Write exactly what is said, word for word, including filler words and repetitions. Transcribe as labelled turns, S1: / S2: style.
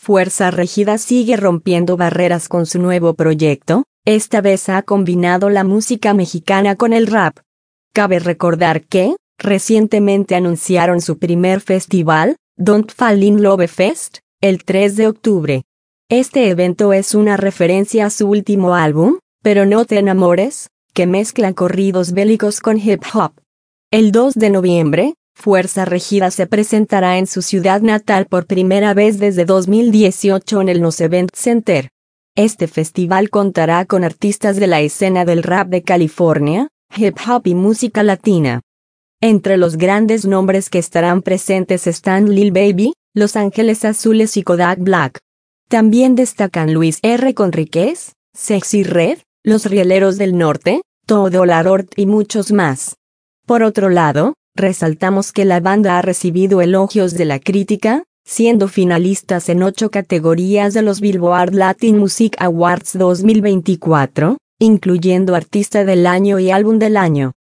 S1: Fuerza Régida sigue rompiendo barreras con su nuevo proyecto, esta vez ha combinado la música mexicana con el rap. Cabe recordar que, recientemente anunciaron su primer festival, Don't Fall in Love Fest, el tres de octubre. Este evento es una referencia a su último álbum, Pero no te enamores, que mezcla corridos bélicos con hip hop. El dos de noviembre, Fuerza Régida se presentará en su ciudad natal por primera vez desde dos mil dieciocho en el Nos Event Center. Este festival contará con artistas de la escena del rap de California, hip hop y música latina. Entre los grandes nombres que estarán presentes están Lil Baby, Los Ángeles Azules y Kodak Black. También destacan Luis R. Conríquez, Sexy Red, Los Rieleros del Norte, Todo La Rort y muchos más. Por otro lado, resaltamos que la banda ha recibido elogios de la crítica, siendo finalistas en ocho categorías de los Billboard Latin Music Awards dos mil veinticuatro, incluyendo Artista del Año y Álbum del Año.